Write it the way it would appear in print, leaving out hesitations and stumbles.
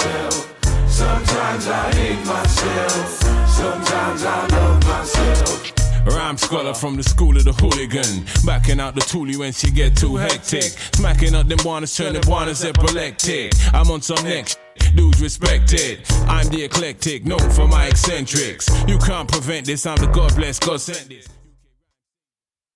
myself. Sometimes I hate myself. Sometimes I love myself. Rhyme scholar from the school of the hooligan, backing out the toolie when she get too hectic, smacking up them wannas, turning wannas epileptic. I'm on some next dudes respect it. I'm the eclectic, known for my eccentrics. You can't prevent this, I'm the God bless, God sent this.